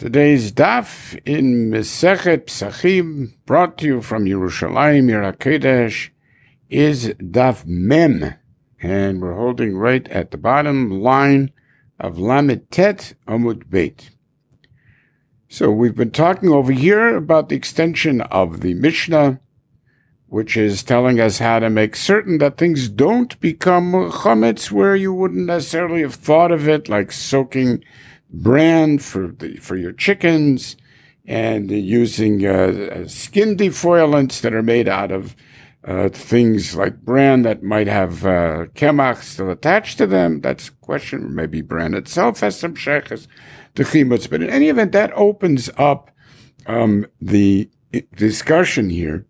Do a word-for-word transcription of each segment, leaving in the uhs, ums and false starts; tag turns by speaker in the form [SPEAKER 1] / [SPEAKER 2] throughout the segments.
[SPEAKER 1] Today's daf in Mesechet Psachim, brought to you from Yerushalayim, Yer HaKodesh, is daf Mem, and we're holding right at the bottom line of Lamed Tet Amud Beit. So we've been talking over here about the extension of the Mishnah, which is telling us how to make certain that things don't become chametz where you wouldn't necessarily have thought of it, like soaking bran for the for your chickens, and using uh, skin defoilants that are made out of uh, things like bran that might have uh, kemach still attached to them. That's a question. Maybe bran itself has some sheiches to chimutz. But in any event, that opens up um, the discussion here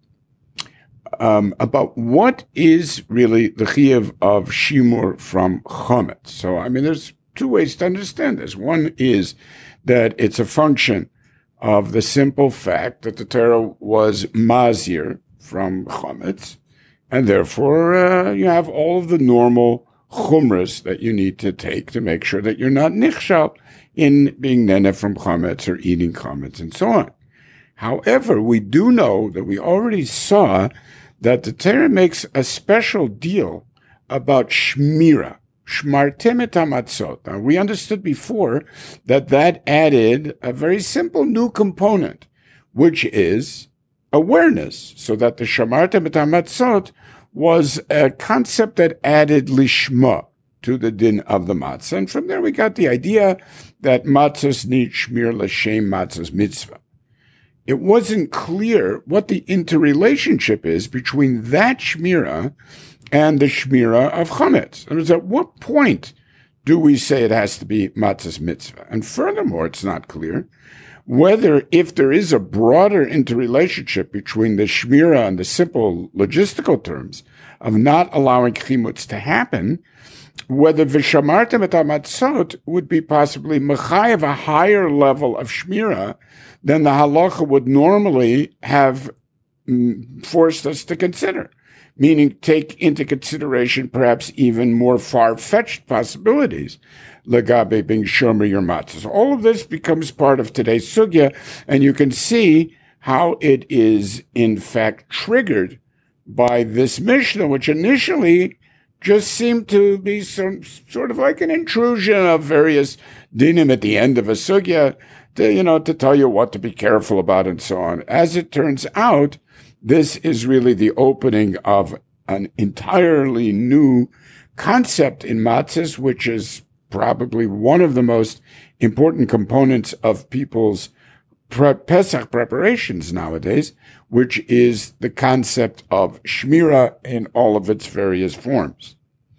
[SPEAKER 1] um, about what is really the chiyuv of shimur from chametz. So, I mean, there's two ways to understand this. One is that it's a function of the simple fact that the Torah was mazir from chametz, and therefore uh, you have all of the normal chumras that you need to take to make sure that you're not nichshal in being nene from chametz or eating chametz and so on. However, we do know that we already saw that the Torah makes a special deal about shmira. Shmartem et hamatzot. Now, we understood before that that added a very simple new component, which is awareness, so that the shamartem et hamatzot was a concept that added lishma to the din of the matzah. And from there we got the idea that matzahs need shmir l'shem matzahs mitzvah. It wasn't clear what the interrelationship is between that shmira and the shmira of chametz. And at what point do we say it has to be matzah's mitzvah? And furthermore, it's not clear whether, if there is a broader interrelationship between the shmira and the simple logistical terms of not allowing chimutz to happen, whether v'shamartem et hamatzot would be possibly mechayev a higher level of shmira than the halacha would normally have mm, forced us to consider. Meaning take into consideration perhaps even more far-fetched possibilities, legabe being shomer your matzahs. All of this becomes part of today's sugya, and you can see how it is in fact triggered by this Mishnah, which initially just seemed to be some sort of like an intrusion of various dinim at the end of a sugya, to, you know, to tell you what to be careful about and so on. As it turns out, this is really the opening of an entirely new concept in matzahs, which is probably one of the most important components of people's pre- Pesach preparations nowadays, which is the concept of shmira in all of its various forms.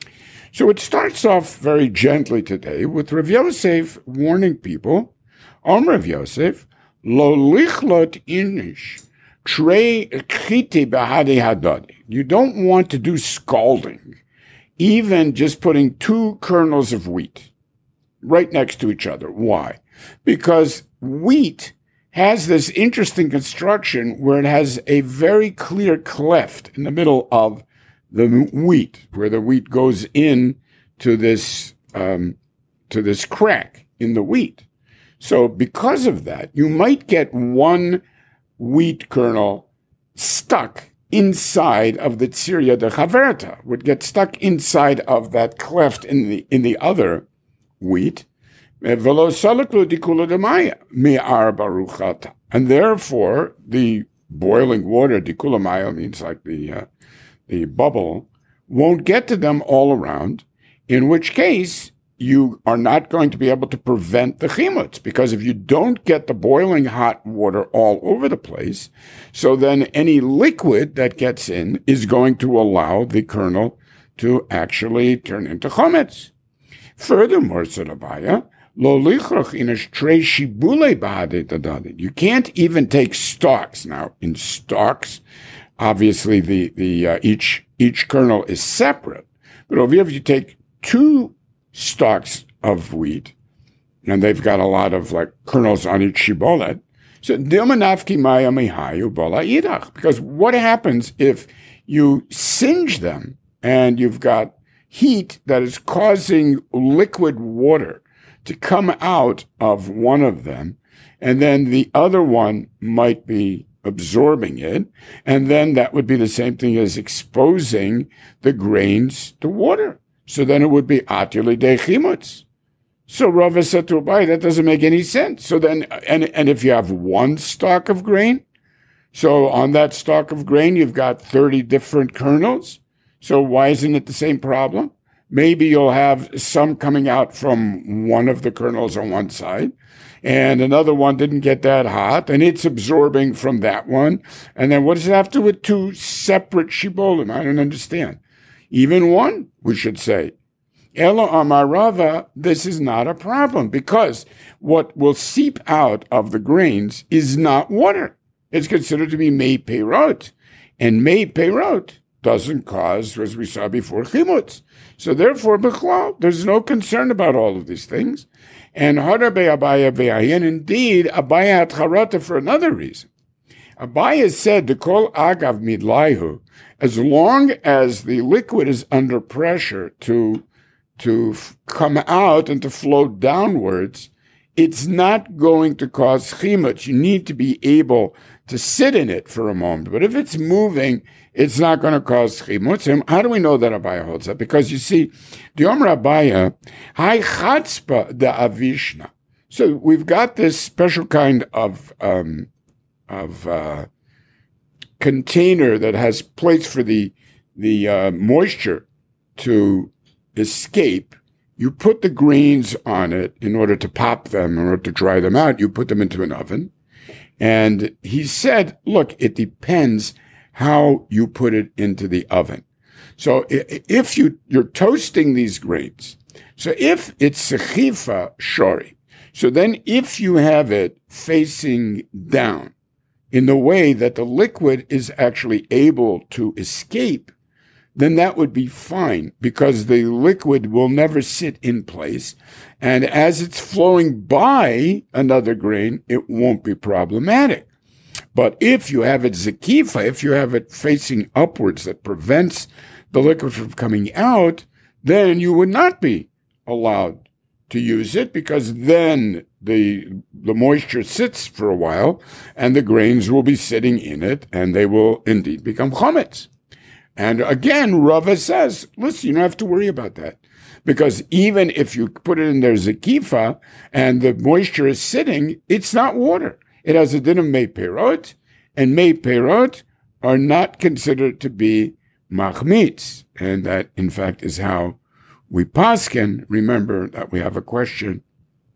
[SPEAKER 1] So it starts off very gently today with Rav Yosef warning people, Om Rav Yosef, lo lichlot inish, you don't want to do scalding, even just putting two kernels of wheat right next to each other. Why? Because wheat has this interesting construction where it has a very clear cleft in the middle of the wheat, where the wheat goes in to this um, to this crack in the wheat. So because of that, you might get one wheat kernel stuck inside of the tzirya de chaverta, would get stuck inside of that cleft in the in the other wheat, and therefore the boiling water, dikulamaya means like the uh, the bubble, won't get to them all around, in which case you are not going to be able to prevent the chimutz, because if you don't get the boiling hot water all over the place, so then any liquid that gets in is going to allow the kernel to actually turn into chametz. Furthermore, Sarabaya, lo lichrach inish trei shibule b'hadei tadadin. You can't even take stalks. Now, in stalks, obviously the the uh, each each kernel is separate, but over here, if you take two stalks of wheat, and they've got a lot of like kernels on each shibolet. So because what happens if you singe them and you've got heat that is causing liquid water to come out of one of them, and then the other one might be absorbing it, and then that would be the same thing as exposing the grains to water. So then it would be atili de chimutz. So Rava said to Abaye, that doesn't make any sense. So then, and, and if you have one stalk of grain, so on that stalk of grain, you've got thirty different kernels. So why isn't it the same problem? Maybe you'll have some coming out from one of the kernels on one side, and another one didn't get that hot, and it's absorbing from that one. And then what does it have to do with two separate shibolim? I don't understand. Even one, we should say. Elo amar Rava, this is not a problem, because what will seep out of the grains is not water. It's considered to be mei peirot, and mei peirot doesn't cause, as we saw before, chimutz. So therefore, b'chlal, there's no concern about all of these things. And harabe Abaye ve'ayin, indeed, Abaye had charata for another reason. Abaye said, the kol agav midlaihu, as long as the liquid is under pressure to to f- come out and to flow downwards, it's not going to cause chimutz. You need to be able to sit in it for a moment. But if it's moving, it's not going to cause chimutz. And how do we know that Abaye holds that? Because you see, the Omer Abaye, hai chatzpa de avishna. So we've got this special kind of um, of uh, container that has plates for the the uh, moisture to escape. You put the grains on it in order to pop them, in order to dry them out. You put them into an oven. And he said, look, it depends how you put it into the oven. So if you, you're toasting these grains, so if it's sechifa shori, so then if you have it facing down in the way that the liquid is actually able to escape, then that would be fine, because the liquid will never sit in place. And as it's flowing by another grain, it won't be problematic. But if you have it zakifa, if you have it facing upwards that prevents the liquid from coming out, then you would not be allowed to use it, because then the the moisture sits for a while and the grains will be sitting in it and they will indeed become chametz. And again, Rava says, listen, you don't have to worry about that. Because even if you put it in there zakifa and the moisture is sitting, it's not water. It has a din of mei perot, and mei perot are not considered to be machmitz. And that, in fact, is how we paskin. Remember that we have a question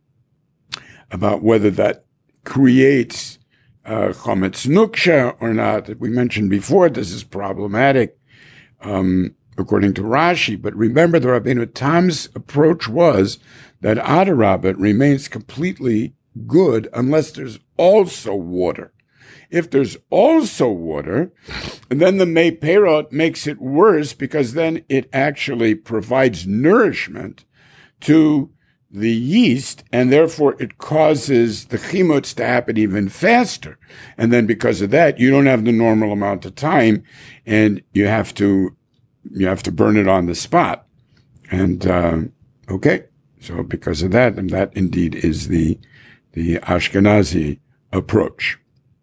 [SPEAKER 1] about whether that creates uh, chometz nuksha or not. We mentioned before this is problematic. Um, according to Rashi, but remember the Rabbeinu Tam's approach was that Adarabah remains completely good unless there's also water. If there's also water, then the mei perot makes it worse, because then it actually provides nourishment to the yeast, and therefore it causes the chimutz to happen even faster. And then because of that, you don't have the normal amount of time, and you have to you have to burn it on the spot. And uh, okay, so because of that, and that indeed is the the Ashkenazi approach.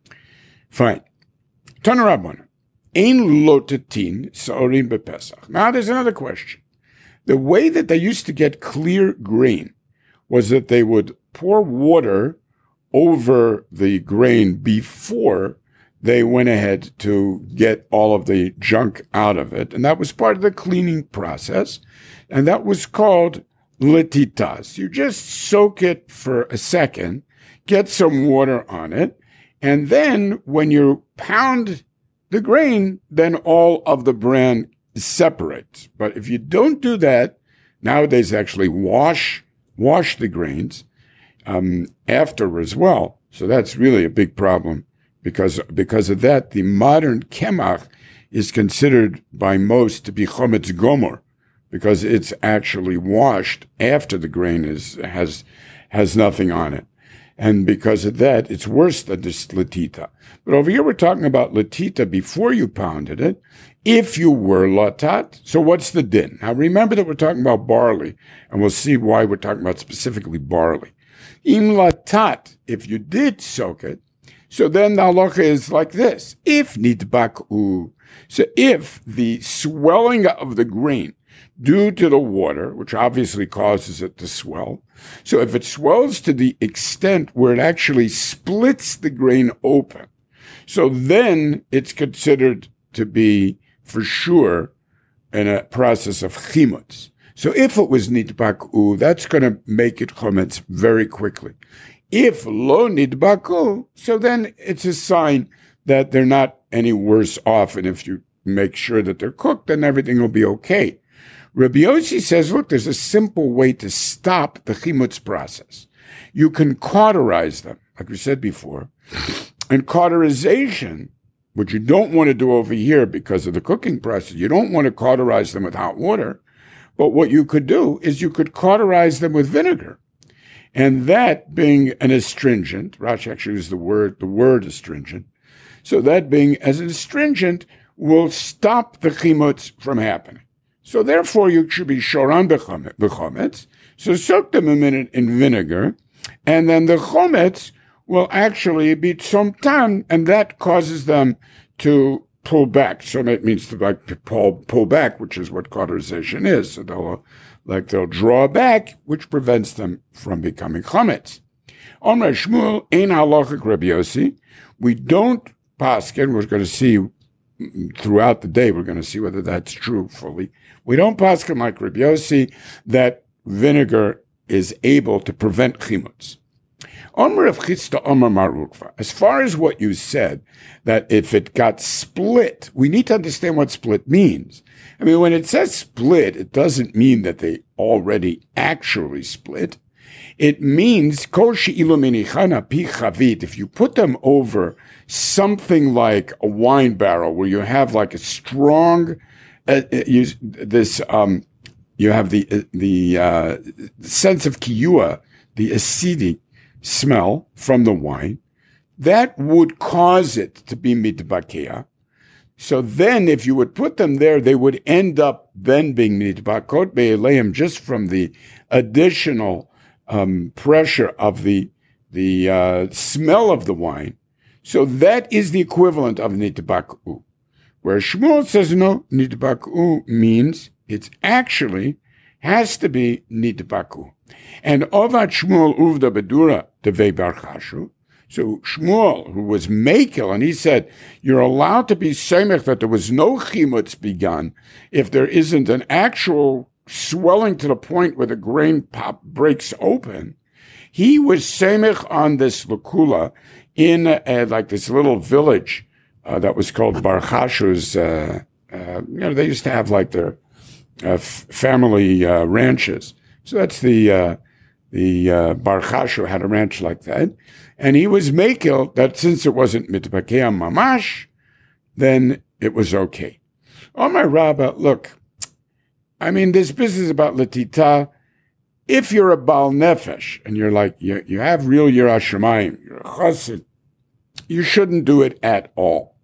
[SPEAKER 1] Fine. Tana Rabbana, ein lotetin sa'orim bepesach. Now there's another question. The way that they used to get clear grain was that they would pour water over the grain before they went ahead to get all of the junk out of it. And that was part of the cleaning process. And that was called letitas. You just soak it for a second, get some water on it, and then when you pound the grain, then all of the bran separates. But if you don't do that, nowadays actually wash wash the grains um, after as well. So that's really a big problem, because because of that, the modern kemach is considered by most to be chometz gomor, because it's actually washed after the grain is has has nothing on it. And because of that, it's worse than this latita. But over here, we're talking about latita before you pounded it, if you were latat. So what's the din? Now, remember that we're talking about barley, and we'll see why we're talking about specifically barley. Im latat, if you did soak it, so then the halacha is like this. If nidbaku, so if the swelling of the grain due to the water, which obviously causes it to swell, so if it swells to the extent where it actually splits the grain open, so then it's considered to be for sure in a process of chimutz. So if it was nidbaku, that's going to make it chometz very quickly. If lo nidbaku, so then it's a sign that they're not any worse off. And if you make sure that they're cooked, then everything will be okay. Rabbi Yossi says, look, there's a simple way to stop the chimutz process. You can cauterize them, like we said before. And cauterization, which you don't want to do over here because of the cooking process, you don't want to cauterize them with hot water. But what you could do is you could cauterize them with vinegar. And that being an astringent, Rashi actually uses the word, the word astringent. So that being as an astringent will stop the chimutz from happening. So therefore you should be shoran b'chometz. So soak them a minute in vinegar. And then the chometz will actually be tzomtan, and that causes them to pull back. So it means to like pull, pull back, which is what cauterization is. So they'll like they'll draw back, which prevents them from becoming chametz. Omer Shmuel ein halachic Rabbi Yossi. We don't paskin. We're going to see throughout the day. We're going to see whether that's true fully. We don't paskin like Rabbi Yossi that vinegar is able to prevent chimutz. Omer of Chista Omer Marukva. As far as what you said, that if it got split, we need to understand what split means. I mean, when it says split, it doesn't mean that they already actually split. It means kol she'ilu minichana pi chavit. If you put them over something like a wine barrel, where you have like a strong, uh, you, this, um, you have the uh, the uh, sense of kiyua, the acidic smell from the wine, that would cause it to be mitbakea. So then if you would put them there, they would end up then being mitbakot be'eleim just from the additional um, pressure of the the uh, smell of the wine. So that is the equivalent of nitbaku. Where Shmuel says no, nitbaku means it's actually has to be nitbaku. And Ovat Shmuel uvda bedura devei barchashu. So Shmuel, who was Mekel, and he said, you're allowed to be semech that there was no chimutz begun if there isn't an actual swelling to the point where the grain pop breaks open. He was semech on this lakula in uh, like this little village uh, that was called Barchashu's. Uh, uh, you know, they used to have like their uh, f- family uh, ranches. So that's the uh, the uh, Barchashu had a ranch like that. And he was Mekel that since it wasn't mitbakea mamash, then it was okay. Oh, my Rabbah, look, I mean, this business about Latita, if you're a Baal Nefesh, and you're like, you, you have real Yirah Shamayim, you're a Chassid, you shouldn't do it at all.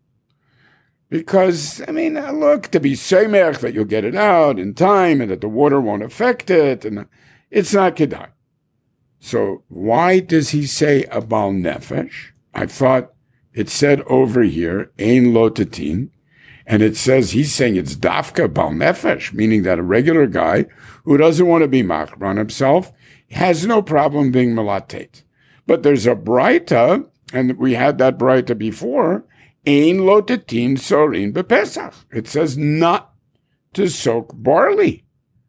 [SPEAKER 1] Because, I mean, look, to be Semech, that you'll get it out in time, and that the water won't affect it, and it's not Kedai. So why does he say a Baal Nefesh? I thought it said over here, Ein Lotatin, and it says he's saying it's Dafka Baal Nefesh, meaning that a regular guy who doesn't want to be Machmer on himself has no problem being Melatet. But there's a Braita, and we had that Braita before, Ein Lotatin Sorin Bepesach. It says not to soak barley.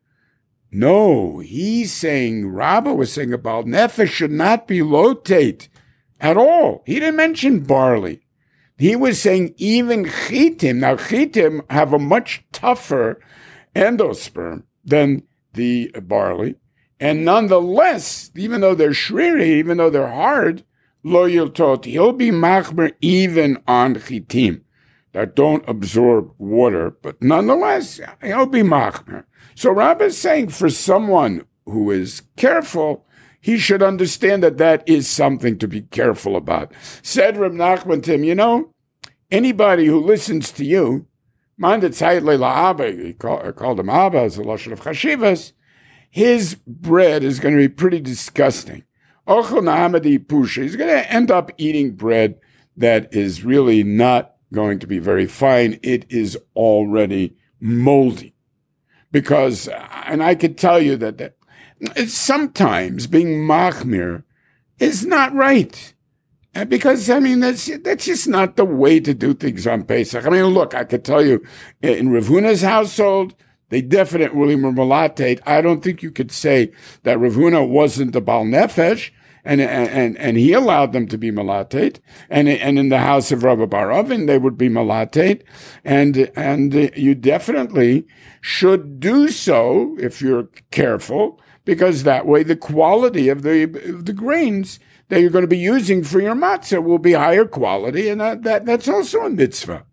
[SPEAKER 1] No, he's saying, Rabbah was saying about Nefesh should not be lotate at all. He didn't mention barley. He was saying even chitim. Now, chitim have a much tougher endosperm than the barley. And nonetheless, even though they're shriri, even though they're hard, lo yiltot, he'll be machmer even on chitim that don't absorb water. But nonetheless, he'll be machmer. So Rabbah is saying for someone who is careful, he should understand that that is something to be careful about. Said Reb Nachman to him, you know, anybody who listens to you, mind it's Hayat Abba, he called, called him Abba as a lashon of chashivas, his bread is going to be pretty disgusting. Ochel Nahamadi Pusha. He's going to end up eating bread that is really not going to be very fine. It is already moldy. Because, and I could tell you that, that sometimes being machmir is not right. Because, I mean, that's that's just not the way to do things on Pesach. I mean, look, I could tell you, in Rav Huna's household, they definitely were malatate. I don't think you could say that Rav Huna wasn't a Baal Nefesh, and, and, and he allowed them to be malatate. And, and in the house of Rabbi Bar Ovin, they would be malatate. And, and you definitely should do so if you're careful, because that way the quality of the, of the grains that you're going to be using for your matzah will be higher quality, and that, that that's also a mitzvah.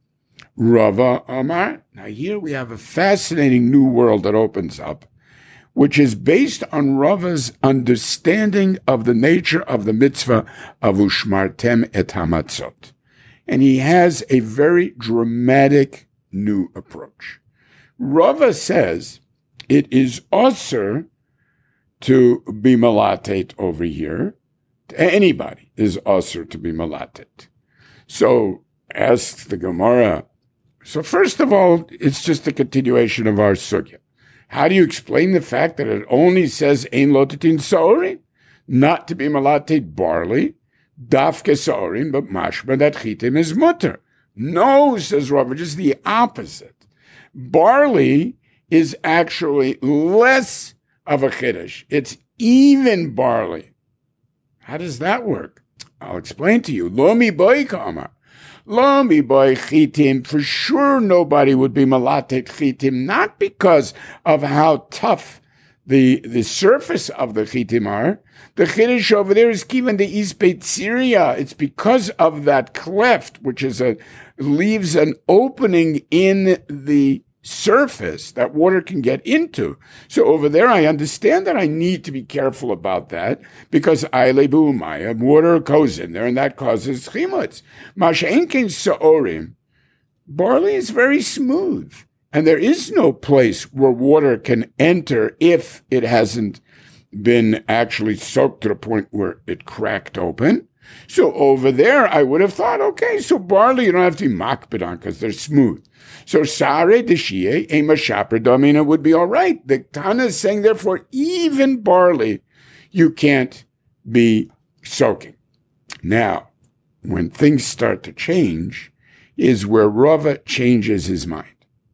[SPEAKER 1] Rava Amar. Now here we have a fascinating new world that opens up, which is based on Rava's understanding of the nature of the mitzvah of Ushmartem et Hamatzot. And he has a very dramatic new approach. Rava says it is usher to be malatet over here. Anybody is usher to be malatet. So asks the Gemara. So first of all, it's just a continuation of our sugya. How do you explain the fact that it only says ein lotetin saorin, not to be malatet barley, dafke saorin, but mashma that chitim is mutter? No, says Rava, just the opposite. Barley is actually less of a chiddush. It's even barley. How does that work? I'll explain to you. Lo mi boy kama. Lo mi boy chitim. For sure nobody would be malatet chitim, not because of how tough the, the surface of the chitim are. The chiddush over there is given the ispetziria. It's because of that cleft, which is a, leaves an opening in the surface that water can get into. So over there, I understand that I need to be careful about that because Ailebu Maya, water goes in there and that causes chimutz. Masha'enkin Sa'orim, barley is very smooth and there is no place where water can enter if it hasn't been actually soaked to the point where it cracked open. So over there, I would have thought, okay, so barley, you don't have to be makbid on because they're smooth. So sare deshie, a mashaper domina would be all right. The Tana is saying, therefore, even barley, you can't be soaking. Now, when things start to change, is where Rava changes his mind.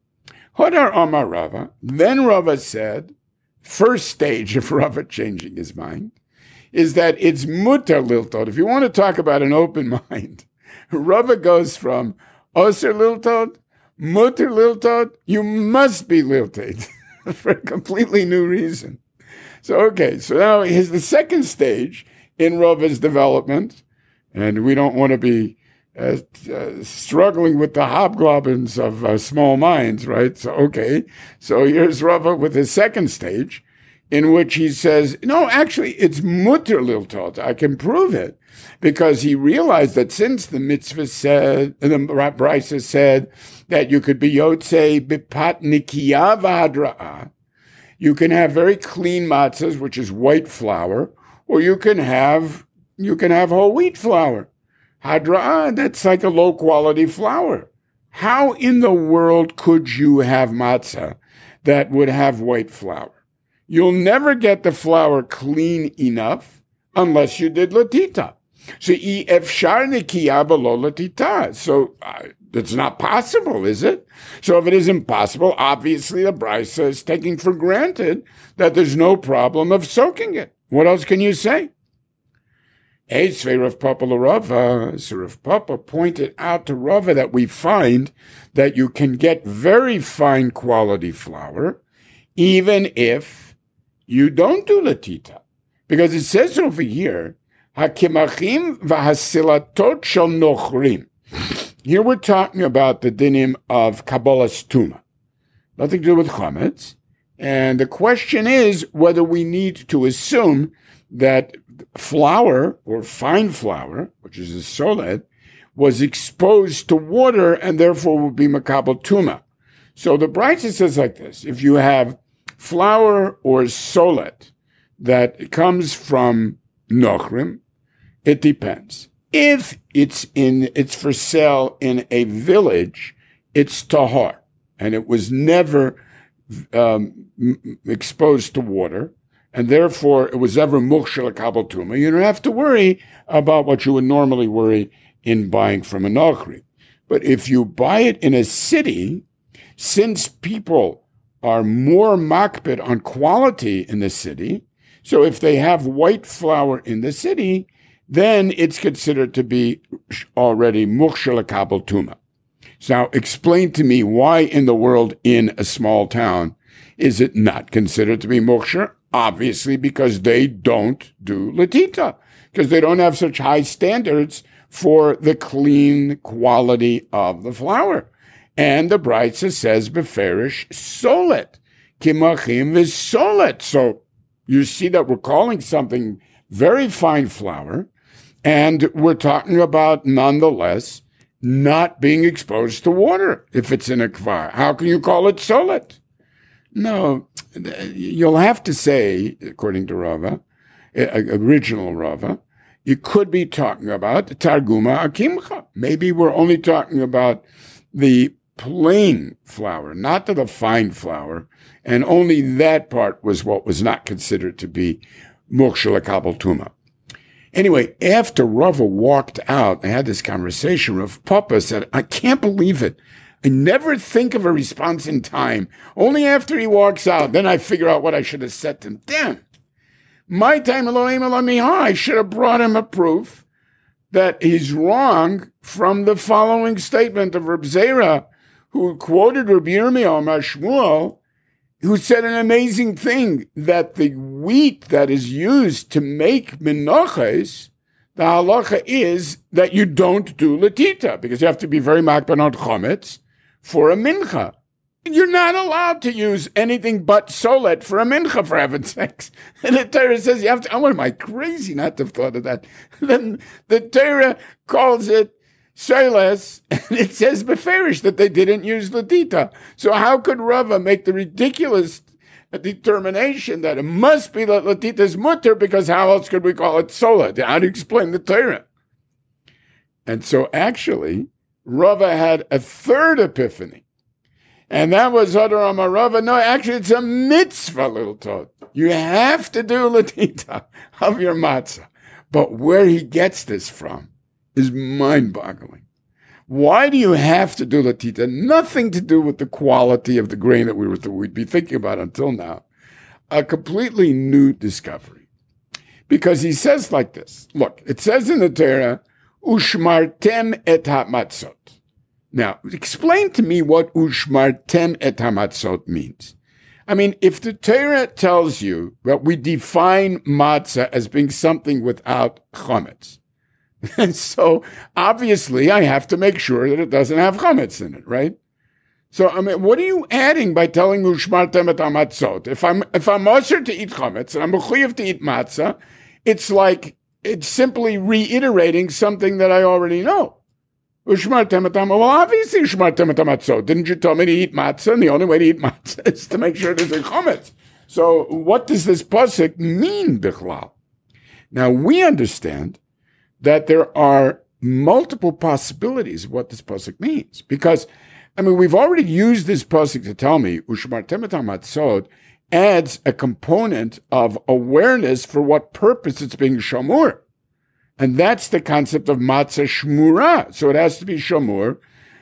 [SPEAKER 1] Hodar Amar Rava, then Rava said, first stage of Rava changing his mind, is that it's mutar liltod. If you want to talk about an open mind, Rava goes from oser liltod, mutar liltod, you must be lilted for a completely new reason. So, okay, so now here's the second stage in Rava's development, and we don't want to be uh, uh, struggling with the hobgoblins of uh, small minds, right? So, okay, so here's Rava with his second stage, in which he says, no, actually, it's mutter liltot. I can prove it. Because he realized that since the mitzvah said, the Brisa said that you could be yotzei bipat nikiya v'hadra'ah, you can have very clean matzahs, which is white flour, or you can have, you can have whole wheat flour. Hadra'ah, that's like a low quality flour. How in the world could you have matzah that would have white flour? You'll never get the flour clean enough unless you did latita. So, efshar nikiya b'lo latita. So, uh, it's not possible, is it? So, if it isn't possible, obviously the Brisa is taking for granted that there's no problem of soaking it. What else can you say? Eitzvei Rav Papa l'Rava. So Rav Papa pointed out to Rava that we find that you can get very fine quality flour, even if you don't do latita. Because it says over here, hakimachim v'hasilatot shel nochrim. Here we're talking about the dinim of Kabbalas Tuma. Nothing to do with chametz. And the question is whether we need to assume that flour, or fine flour, which is a soled, was exposed to water and therefore will be makabel tuma. So the Brisa says like this: if you have flour or soled that comes from nochrim, it depends. If it's in, it's for sale in a village, it's tahor, and it was never um, exposed to water, and therefore it was ever mukshel kabel tuma. You don't have to worry about what you would normally worry in buying from a nochri. But if you buy it in a city, since people are more makbid on quality in the city, so if they have white flour in the city, then it's considered to be already mukshel kabel tuma. So now explain to me why in the world in a small town is it not considered to be mukshel? Obviously because they don't do latita, because they don't have such high standards for the clean quality of the flour. And the Braitza says beferish solet, kimachim v'solet. So you see that we're calling something very fine flour, and we're talking about, nonetheless, not being exposed to water if it's in a kvar. How can you call it solet? No, you'll have to say, according to Rava, original Rava, you could be talking about targuma akimcha. Maybe we're only talking about the plain flour, not the fine flour, and only that part was what was not considered to be mukshel kabel tuma. Anyway, after Rava walked out, I had this conversation. Rav Papa said, I can't believe it. I never think of a response in time. Only after he walks out, then I figure out what I should have said to him. Damn. My time, Elohim Elohim, I should have brought him a proof that he's wrong from the following statement of Reb Zera, who quoted Rabbi Yirmiyahu Mar Shmuel, who said an amazing thing, that the wheat that is used to make menachos, the halacha is that you don't do latita, because you have to be very makban on chometz for a mincha. You're not allowed to use anything but solet for a mincha, for heaven's sakes. And the Torah says you have to, oh, am I crazy not to have thought of that? Then the Torah calls it soles, and it says beferish that they didn't use latita. So how could Rava make the ridiculous determination that it must be that latita is mutter, because how else could we call it solet? How do you explain the Torah? And so actually, Rava had a third epiphany. And that was Hadar Amar Rava. No, actually, it's a mitzvah, little tot. You have to do latita of your matzah. But where he gets this from is mind-boggling. Why do you have to do latita? Nothing to do with the quality of the grain that we were we'd be thinking about until now. A completely new discovery. Because he says like this. Look, it says in the Torah, Ushmartem et hamatzot. Now, explain to me what Ushmartem et hamatzot means. I mean, if the Torah tells you that we define matzah as being something without chometz, and so obviously I have to make sure that it doesn't have chometz in it, right? So, I mean, what are you adding by telling Ushmartem et hamatzot? If I'm if I'm osher to eat chometz and I'm mechuyev to eat matzah, it's like it's simply reiterating something that I already know. Ushmartem et hamatzot. Well, obviously Ushmartem et hamatzot. Didn't you tell me to eat matzah? And the only way to eat matzah is to make sure there's a chometz. So, what does this pasuk mean, bichlal? Now, we understand that there are multiple possibilities of what this pasuk means. Because, I mean, we've already used this pasuk to tell me, Ushmartem et hamatzot adds a component of awareness for what purpose it's being shamur. And that's the concept of matzah shmura. So it has to be shamur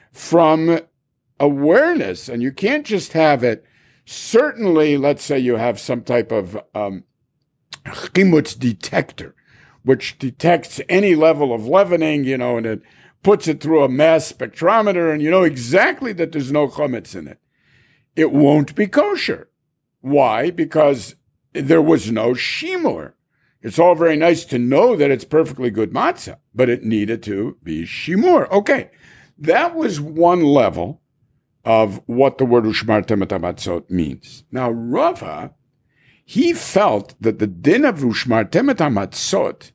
[SPEAKER 1] from awareness. And you can't just have it. Certainly, let's say you have some type of um, chimutz detector, which detects any level of leavening, you know, and it puts it through a mass spectrometer, and you know exactly that there's no chometz in it. It won't be kosher. Why? Because there was no shimur. It's all very nice to know that it's perfectly good matzah, but it needed to be shimur. Okay, that was one level of what the word ushmartem et hamatzot means. Now, Rava, he felt that the din of ushmartem et hamatzot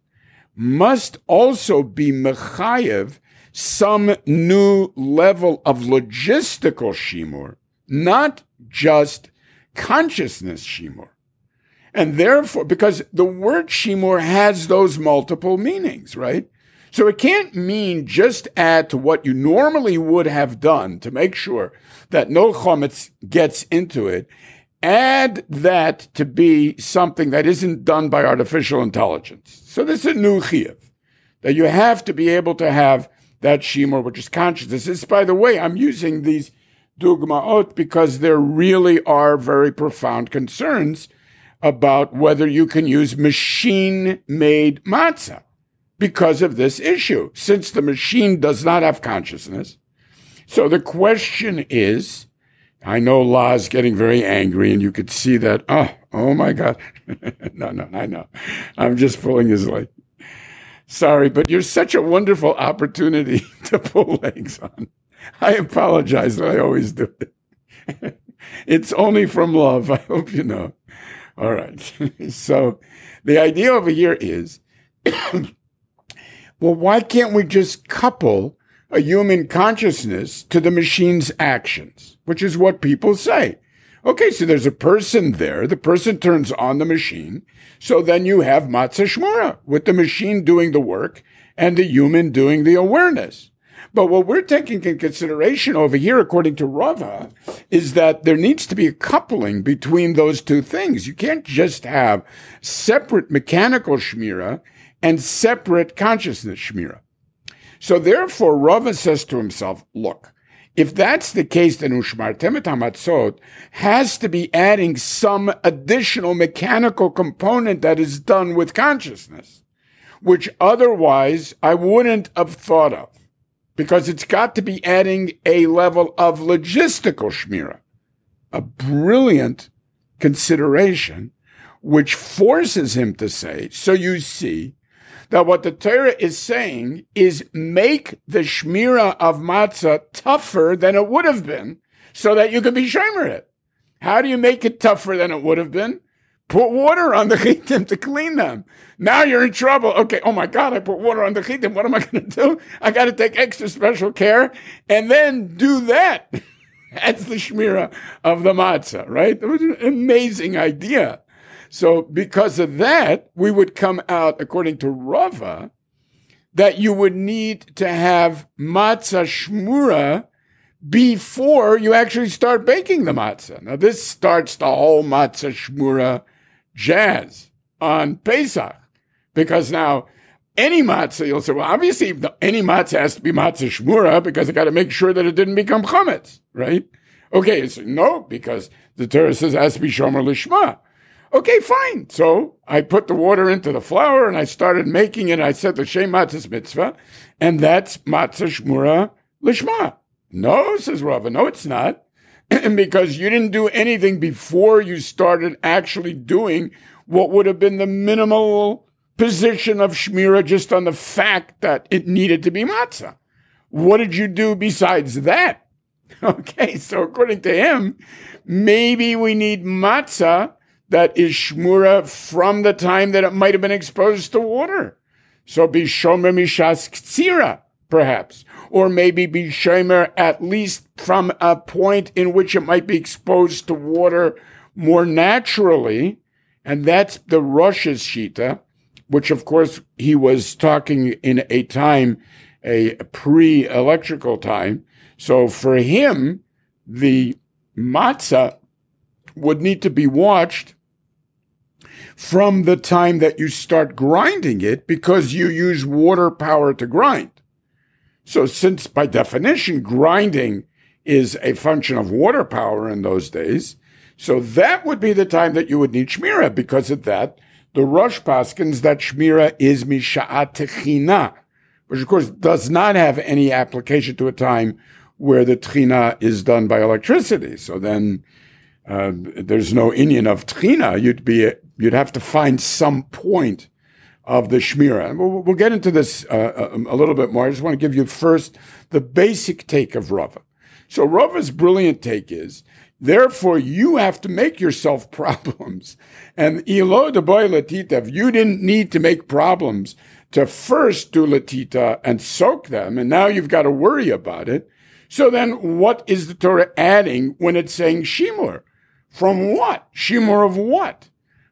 [SPEAKER 1] must also be mechayev some new level of logistical shimur, not just consciousness shimur. And therefore, because the word shimur has those multiple meanings, right? So it can't mean just add to what you normally would have done to make sure that no chometz gets into it. Add that to be something that isn't done by artificial intelligence. So this is a new chiyuv, that you have to be able to have that shimur, which is consciousness. This, by the way, I'm using these dugmaot because there really are very profound concerns about whether you can use machine-made matzah because of this issue, since the machine does not have consciousness. So the question is, I know La's getting very angry, and you could see that, oh, oh my God. no, no, I know. I'm just pulling his leg. Sorry, but you're such a wonderful opportunity to pull legs on. I apologize that I always do it. It's only from love, I hope you know. All right. So the idea over here is, well, why can't we just couple a human consciousness to the machine's actions, which is what people say. Okay, so there's a person there. The person turns on the machine. So then you have matzah shmura, with the machine doing the work and the human doing the awareness. But what we're taking in consideration over here, according to Rava, is that there needs to be a coupling between those two things. You can't just have separate mechanical shmira and separate consciousness shmira. So therefore, Rava says to himself, look, if that's the case, then Ushmartem et Hamatzot has to be adding some additional mechanical component that is done with consciousness, which otherwise I wouldn't have thought of, because it's got to be adding a level of logistical shmira, a brilliant consideration, which forces him to say, so you see, that what the Torah is saying is make the shmira of matzah tougher than it would have been so that you can be shomer it. How do you make it tougher than it would have been? Put water on the chitim to clean them. Now you're in trouble. Okay, oh my God, I put water on the chitim. What am I going to do? I got to take extra special care and then do that. That's the shmira of the matzah, right? It was an amazing idea. So because of that, we would come out, according to Rava, that you would need to have matzah shmura before you actually start baking the matzah. Now this starts the whole matzah shmura jazz on Pesach, because now any matzah, you'll say, well, obviously any matzah has to be matzah shmura because I got to make sure that it didn't become chametz, right? Okay, so no, because the Torah says it has to be shomer lishma. Okay, fine. So I put the water into the flour and I started making it. I said the Shem Matzah's mitzvah, and that's matzah shmura lishma. No, says Rava, no, it's not. Because you didn't do anything before you started actually doing what would have been the minimal position of shmira just on the fact that it needed to be matzah. What did you do besides that? Okay, so according to him, maybe we need matzah that is shmura from the time that it might have been exposed to water. So be shomer mishas ktsira, perhaps. Or maybe be shomer at least from a point in which it might be exposed to water more naturally. And that's the Rosh's Shita, which of course he was talking in a time, a pre-electrical time. So for him, the matzah would need to be watched from the time that you start grinding it, because you use water power to grind. So since by definition grinding is a function of water power in those days, so that would be the time that you would need shmira. Because of that, the Rosh paskins that shmira is misha'at techina, which of course does not have any application to a time where the techina is done by electricity. So then uh, there's no inyan of techina. You'd be You'd have to find some point of the shmira. We'll, we'll get into this uh, a, a little bit more. I just want to give you first the basic take of Rava. So Rava's brilliant take is, therefore, you have to make yourself problems. And ilo de boy latita, you didn't need to make problems to first do latita and soak them, and now you've got to worry about it. So then what is the Torah adding when it's saying shimur? From what? Shimur of what?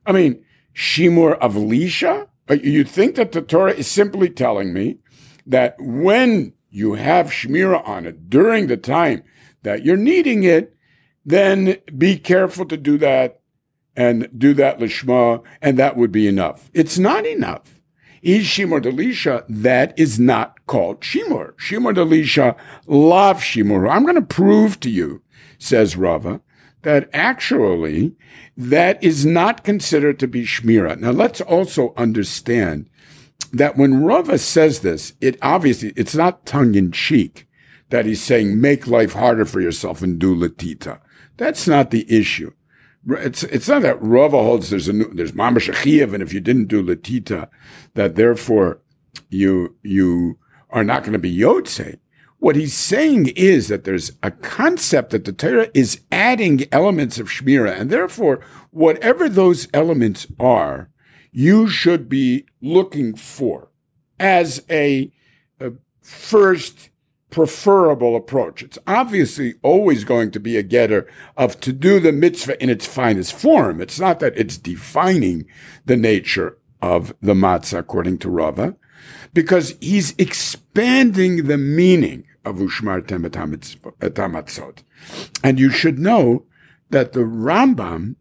[SPEAKER 1] I mean, Shimur of Lisha? You think that the Torah is simply telling me that when you have Shmira on it during the time that you're needing it, then be careful to do that and do that Lishma, and that would be enough. It's not enough. Is Shimur Delisha, that is not called Shimur. Shimur Delisha, lav Shimur. I'm going to prove to you, says Rava, that actually that is not considered to be Shmira. Now let's also understand that when Rava says this, it obviously, it's not tongue-in-cheek that he's saying, make life harder for yourself and do latita. That's not the issue. It's it's not that Rava holds there's a there's mamash chiyuv, and if you didn't do latita, that therefore you you are not going to be yotze. What he's saying is that there's a concept that the Torah is adding elements of shmira, and therefore whatever those elements are, you should be looking for as a, a first preferable approach. It's obviously always going to be a getter of to do the mitzvah in its finest form. It's not that it's defining the nature of the matzah, according to Rava, because he's expanding the meaning of ushmartem et hamatzot. And you should know that the Rambam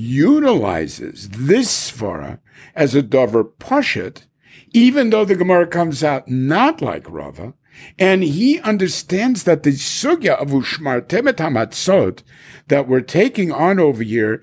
[SPEAKER 1] utilizes this svara as a davar poshet, even though the Gemara comes out not like Rava, and he understands that the sugya of ushmartem et hamatzot that we're taking on over here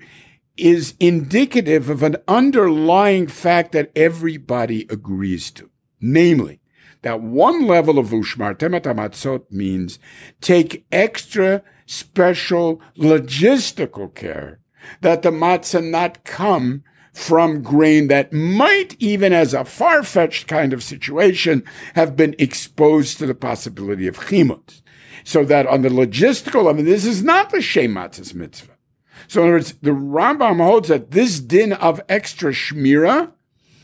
[SPEAKER 1] is indicative of an underlying fact that everybody agrees to. Namely, that one level of ushmartem et hamatzot means take extra special logistical care that the matzah not come from grain that might, even as a far-fetched kind of situation, have been exposed to the possibility of chimut. So that on the logistical level, this is not the shem matzah's mitzvah. So in other words, the Rambam holds that this din of extra shmira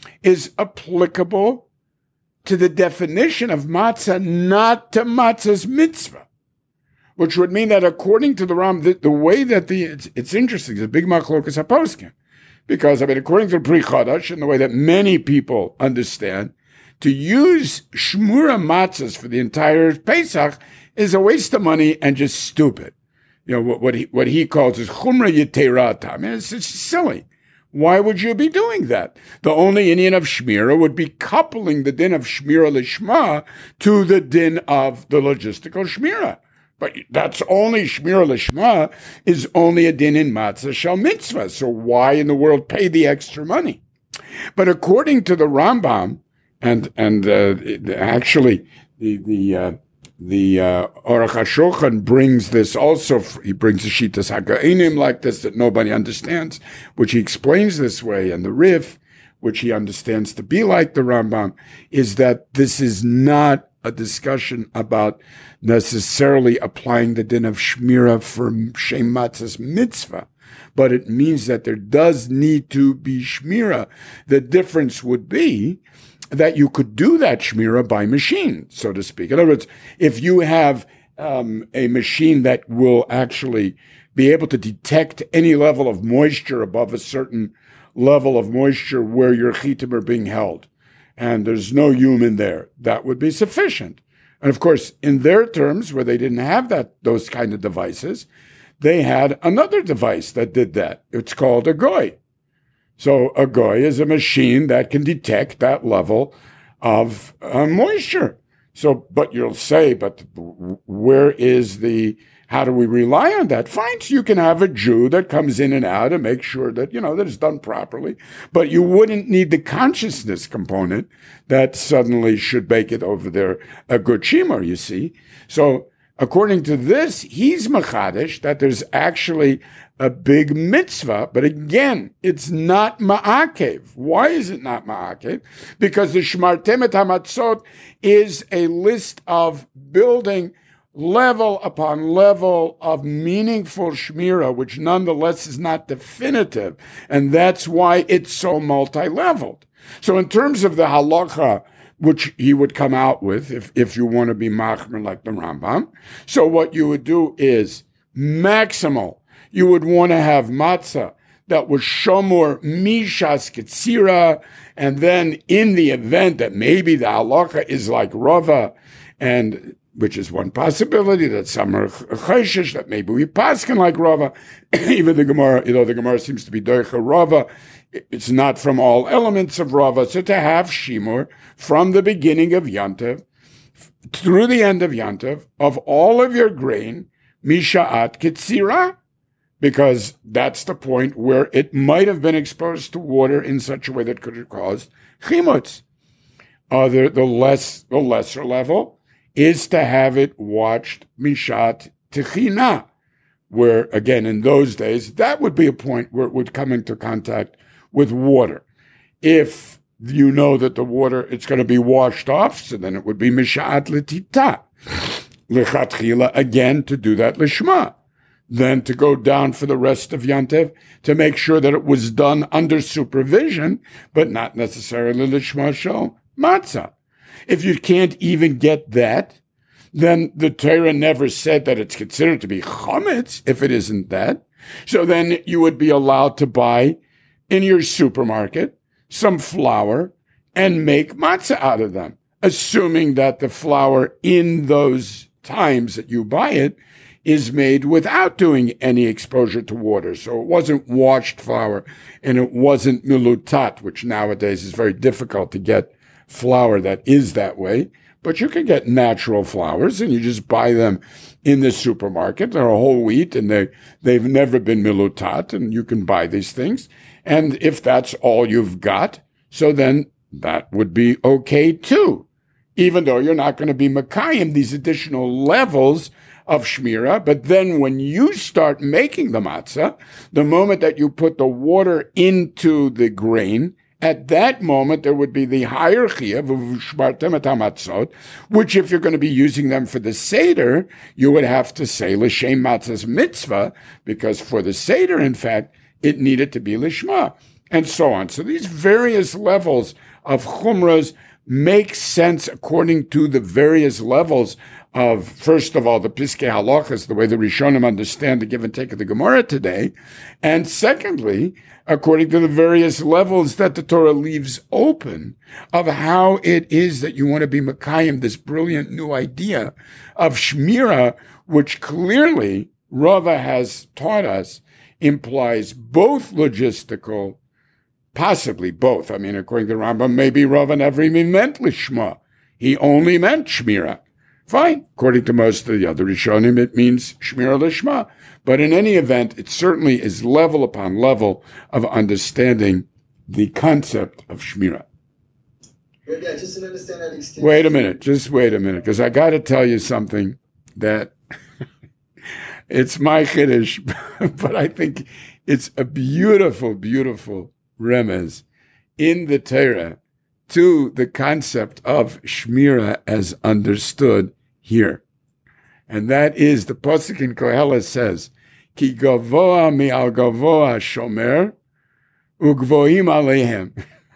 [SPEAKER 1] is applicable to the definition of matzah, not to matzah's mitzvah. Which would mean that according to the Ram, the, the way that the, it's, it's interesting, the big machlokas haposkim. Because, I mean, according to the Pri Chadash, and the way that many people understand, to use shmura matzahs for the entire Pesach is a waste of money and just stupid. You know, what, what he what he calls is chumra yeterata. I mean, it's, it's silly. Why would you be doing that? The only Indian of shmira would be coupling the din of shmira lishma to the din of the logistical shmira. But that's only Shmira Lishma is only a din in Matzah Shal Mitzvah. So why in the world pay the extra money? But according to the Rambam, and and uh, actually the the uh, the uh, Aruch HaShulchan brings this also. He brings the Shitas HaGa'inim like this that nobody understands, which he explains this way, and the Rif, which he understands to be like the Rambam, is that this is not a discussion about necessarily applying the din of Shmira for Shem Matzah's mitzvah, but it means that there does need to be Shmira. The difference would be that you could do that Shmira by machine, so to speak. In other words, if you have um, a machine that will actually be able to detect any level of moisture above a certain level of moisture where your chitim are being held, and there's no human there, that would be sufficient. And of course, in their terms, where they didn't have that those kind of devices, they had another device that did that. It's called a goy. So a goy is a machine that can detect that level of uh, moisture. So, but you'll say, but where is the, how do we rely on that? Fine, so you can have a Jew that comes in and out and make sure that, you know, that it's done properly. But you wouldn't need the consciousness component that suddenly should make it over there a good shimur, you see. So according to this, he's machadish that there's actually a big mitzvah, but again, it's not ma'akev. Why is it not ma'akev? Because the shmartem et hamatzot is a list of building level upon level of meaningful shmira, which nonetheless is not definitive. And that's why it's so multi-leveled. So in terms of the halacha, which he would come out with, if, if you want to be machmer like the Rambam, so what you would do is maximal. You would want to have matzah that was shomor mishas ketzira, and then in the event that maybe the halacha is like Rava, and which is one possibility, that some are chayshish, that maybe we paskin like Rava, even the Gemara, you know, the Gemara seems to be doicha Rava, it's not from all elements of Rava, so to have shimur from the beginning of Yantav through the end of Yantav of all of your grain, misha'at ketzira, because that's the point where it might have been exposed to water in such a way that could have caused chimutz. Uh, the, the less, the lesser level is to have it watched mishat techina, where again in those days that would be a point where it would come into contact with water. If you know that the water it's going to be washed off, so then it would be mishat letita, lechatchila again to do that lishma. Then to go down for the rest of Yantev to make sure that it was done under supervision, but not necessarily lishma shel matzah. If you can't even get that, then the Torah never said that it's considered to be chametz if it isn't that. So then you would be allowed to buy in your supermarket some flour and make matzah out of them, assuming that the flour in those times that you buy it is made without doing any exposure to water. So it wasn't washed flour and it wasn't milutat, which nowadays is very difficult to get flour that is that way. But you can get natural flours and you just buy them in the supermarket. They're whole wheat and they, they've never been milutat, and you can buy these things. And if that's all you've got, so then that would be okay too, even though you're not going to be makayim these additional levels of shmira. But then when you start making the matzah, the moment that you put the water into the grain, at that moment there would be the higher chiyuv of shmartem et hamatzot, which if you're going to be using them for the seder, you would have to say l'shem matzah's mitzvah, because for the seder, in fact, it needed to be lishma, and so on. So these various levels of chumras make sense according to the various levels of, first of all, the Piskei Halachas, the way the Rishonim understand the give and take of the Gemara today, and secondly, according to the various levels that the Torah leaves open of how it is that you want to be Makayim, this brilliant new idea of Shmira, which clearly Rava has taught us implies both logistical, possibly both. I mean, according to the Rambam, maybe Rava never even meant Lishma. He only meant Shmira. Fine. According to most of the other Rishonim, it means Shmira Lishma. But in any event, it certainly is level upon level of understanding the concept of Shmira.
[SPEAKER 2] Yeah, just to understand that extent.
[SPEAKER 1] Wait a minute. Just wait a minute, because I got to tell you something that it's my chiddush, but I think it's a beautiful, beautiful remez in the Torah to the concept of Shmira as understood here. And that is, the Pasuk in Koheles says, Ki gavoa mi'al gavoa shomer, ugvoim alehem.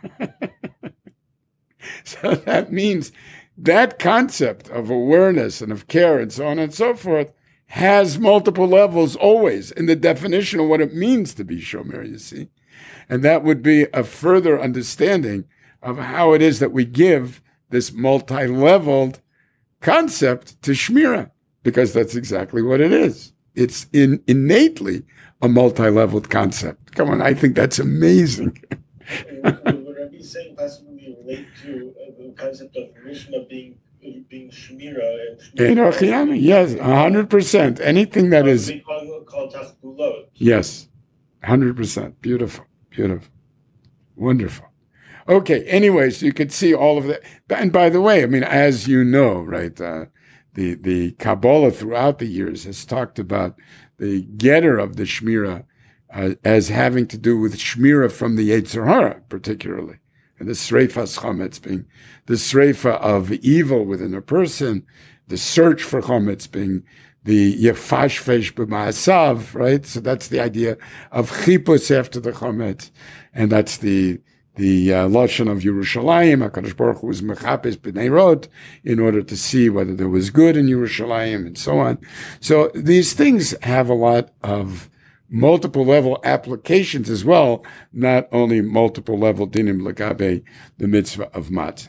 [SPEAKER 1] So that means that concept of awareness and of care and so on and so forth has multiple levels always in the definition of what it means to be shomer, you see. And that would be a further understanding of how it is that we give this multi-leveled concept to Shmira, because that's exactly what it is. It's in, innately a multi-leveled concept. Come on, I think that's amazing.
[SPEAKER 3] Would Rabbi saying possibly relate to uh, the concept of Mishnah being being Shmira and Shmira?
[SPEAKER 1] In Orchiyami, yes, one hundred percent. Anything that is...
[SPEAKER 3] They call, call Tachbulot.
[SPEAKER 1] Yes, one hundred percent. Beautiful, beautiful. Wonderful. Okay, anyway, so you could see all of that. And by the way, I mean, as you know, right, uh, the, the Kabbalah throughout the years has talked about the getter of the Shmira uh, as having to do with Shmira from the Yetzer Hara, particularly. And the Sreifas Chometz being the Sreifa of evil within a person, the search for Chometz being the Yefashfesh b'ma'asav, right? So that's the idea of Chipus after the Chometz. And that's the The uh, Lashon of Yerushalayim, HaKadosh Baruch Hu was mechapes b'nei rot in order to see whether there was good in Yerushalayim and so on. So these things have a lot of multiple level applications as well, not only multiple level dinim legabe, the mitzvah of matzah.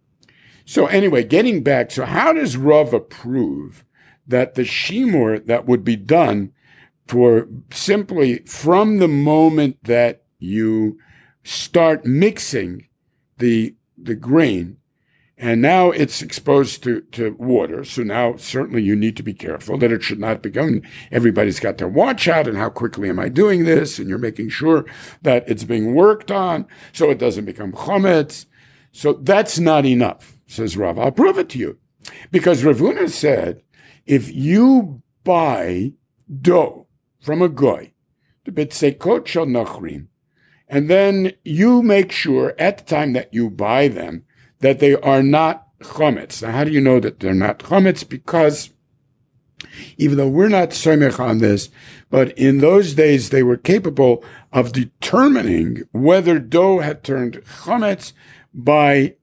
[SPEAKER 1] So anyway, getting back, so how does Rav approve that the shimur that would be done for simply from the moment that you start mixing the the grain, and now it's exposed to, to water, so now certainly you need to be careful that it should not be going. Everybody's got to watch out, and how quickly am I doing this, and you're making sure that it's being worked on so it doesn't become chometz. So that's not enough, says Rav. I'll prove it to you. Because Rav Huna said, if you buy dough from a goy, the bitsekot shel nachrim, and then you make sure at the time that you buy them that they are not chometz. Now, how do you know that they're not chometz? Because even though we're not soymech on this, but in those days they were capable of determining whether dough had turned chometz by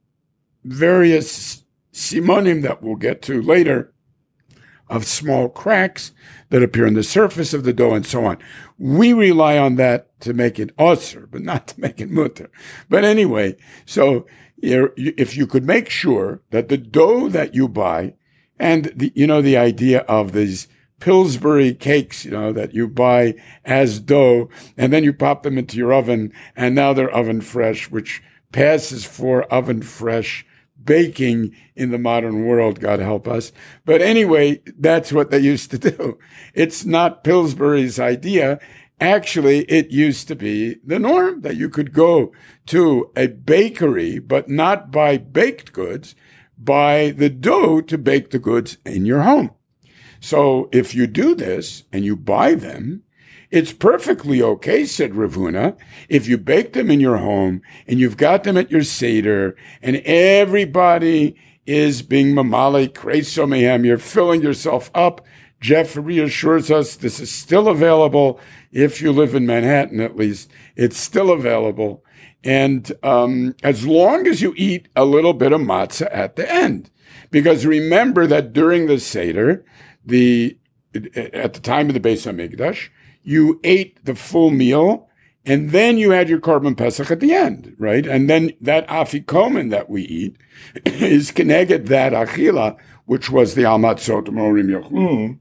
[SPEAKER 1] various simonim that we'll get to later, of small cracks that appear on the surface of the dough and so on. We rely on that to make it osir, but not to make it mutter. But anyway, so if you could make sure that the dough that you buy, and the, you know, the idea of these Pillsbury cakes, you know, that you buy as dough, and then you pop them into your oven, and now they're oven fresh, which passes for oven fresh baking in the modern world, God help us. But anyway, that's what they used to do. It's not Pillsbury's idea. Actually, it used to be the norm that you could go to a bakery, but not buy baked goods, buy the dough to bake the goods in your home. So if you do this and you buy them, it's perfectly okay, said Rav Huna, if you bake them in your home and you've got them at your Seder and everybody is being mamale, kreso mehem, you're filling yourself up. Jeff reassures us this is still available. If you live in Manhattan, at least, it's still available. And um, as long as you eat a little bit of matzah at the end. Because remember that during the Seder, the at the time of the Beis HaMikdash, you ate the full meal, and then you had your Korban Pesach at the end, right? And then that afikomen that we eat is keneged that achila, which was the al matzot morim yochlu.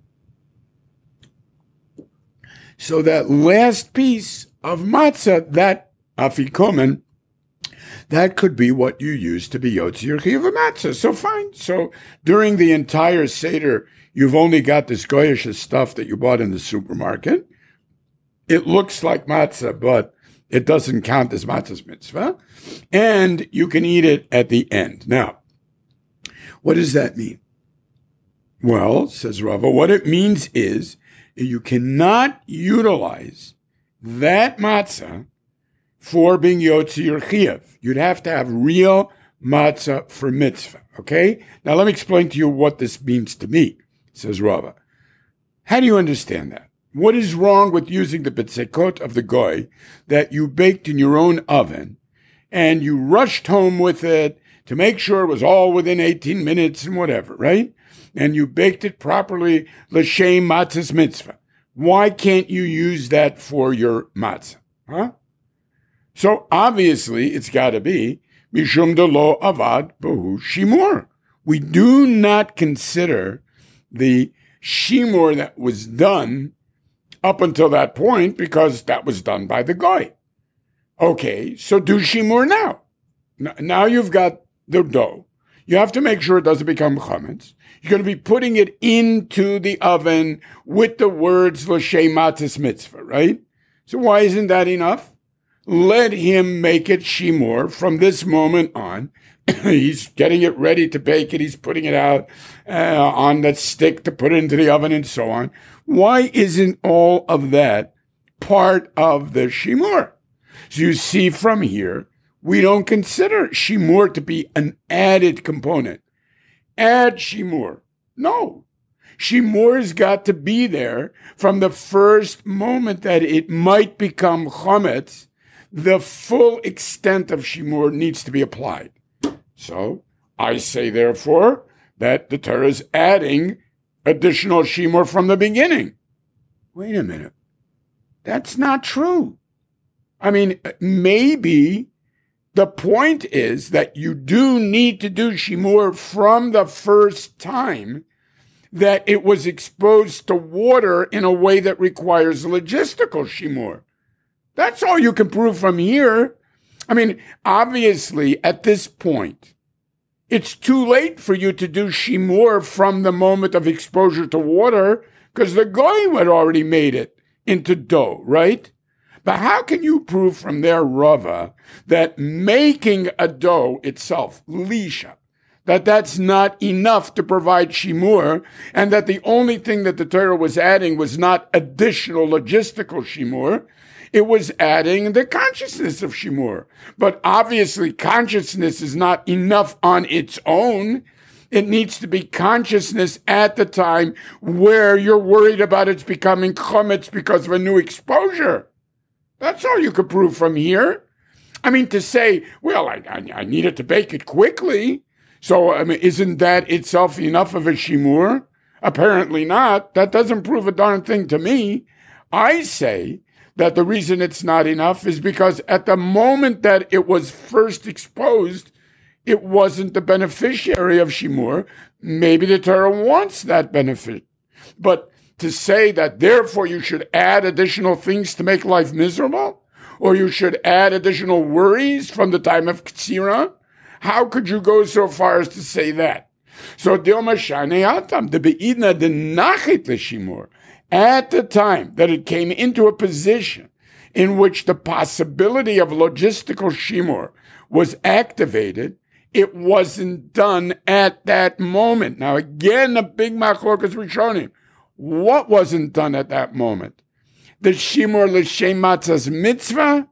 [SPEAKER 1] So that last piece of matzah, that afikomen, that could be what you use to be yotzi your chiyuv matzah. So fine. So during the entire Seder, you've only got this goyish stuff that you bought in the supermarket. It looks like matzah, but it doesn't count as matzah's mitzvah. And you can eat it at the end. Now, what does that mean? Well, says Rava, what it means is you cannot utilize that matzah for being yotzi your chiyuv. You'd have to have real matzah for mitzvah, okay? Now, let me explain to you what this means to me, says Rava. How do you understand that? What is wrong with using the bitsekot of the goy that you baked in your own oven and you rushed home with it to make sure it was all within eighteen minutes and whatever, right? And you baked it properly, l'shem matzah's mitzvah. Why can't you use that for your matzah? Huh? So obviously it's got to be mishum de lo avad behu shimur. We do not consider the shimur that was done up until that point, because that was done by the goy. Okay, so do shimur now. Now you've got the dough. You have to make sure it doesn't become chametz. You're going to be putting it into the oven with the words l'shem matzah's mitzvah, right? So why isn't that enough? Let him make it shimur from this moment on. He's getting it ready to bake it. He's putting it out uh, on that stick to put it into the oven and so on. Why isn't all of that part of the shimur? So you see from here, we don't consider shimur to be an added component. Add shimur. No. Shimur's got to be there from the first moment that it might become chametz. The full extent of shimur needs to be applied. So I say, therefore, that the Torah is adding additional shimur from the beginning. Wait a minute. That's not true. I mean, maybe the point is that you do need to do shimur from the first time that it was exposed to water in a way that requires logistical shimur. That's all you can prove from here. I mean, obviously, at this point, it's too late for you to do shimur from the moment of exposure to water because the goyim had already made it into dough, right? But how can you prove from their Rava that making a dough itself, lisha, that that's not enough to provide shimur, and that the only thing that the Torah was adding was not additional logistical shimur, it was adding the consciousness of shimur. But obviously consciousness is not enough on its own. It needs to be consciousness at the time where you're worried about it's becoming chometz because of a new exposure. That's all you could prove from here. I mean, to say, well, I, I, I needed to bake it quickly, so I mean, isn't that itself enough of a shimur? Apparently not. That doesn't prove a darn thing to me. I say that the reason it's not enough is because at the moment that it was first exposed, it wasn't the beneficiary of shimur. Maybe the Torah wants that benefit. But to say that therefore you should add additional things to make life miserable, or you should add additional worries from the time of Ktsira, how could you go so far as to say that? So Dilma Shane Atam, the Be'idna de Nachit Leshimur, at the time that it came into a position in which the possibility of logistical shimur was activated, it wasn't done at that moment. Now again, a big machlokas rishonim. What wasn't done at that moment? The shimur l'shem matzah's mitzvah,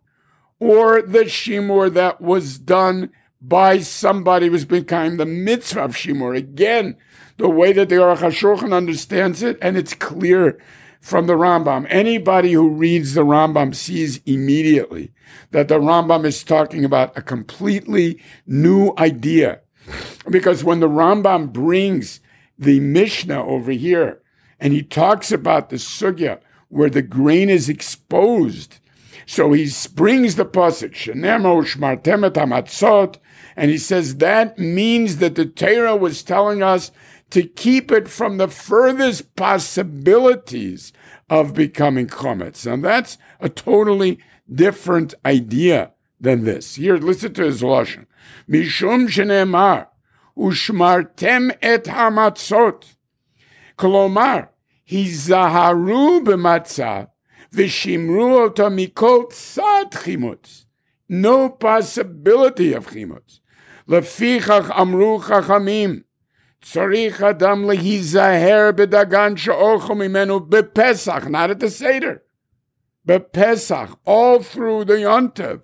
[SPEAKER 1] or the shimur that was done by somebody who's become the mitzvah of shimur? Again, the way that the Aruch HaShulchan understands it, and it's clear from the Rambam. Anybody who reads the Rambam sees immediately that the Rambam is talking about a completely new idea. Because when the Rambam brings the Mishnah over here, and he talks about the sugya where the grain is exposed, so he brings the pasuk Shenemo Shmartem et Hamatzot, and he says that means that the Torah was telling us to keep it from the furthest possibilities of becoming chometz. And that's a totally different idea than this. Here, listen to his lashon. Mishum shenemar ushmartem et hamatzot. Kolomar, hizaharu b'matzah v'shimru oto mikol tzad chimutz. No possibility of chimutz. Lefichach amru chachamim. Tzarich adam lehizaher b'dagan she'ochel mimenu b'pesach, not at the Seder. B'pesach, all through the Yontev.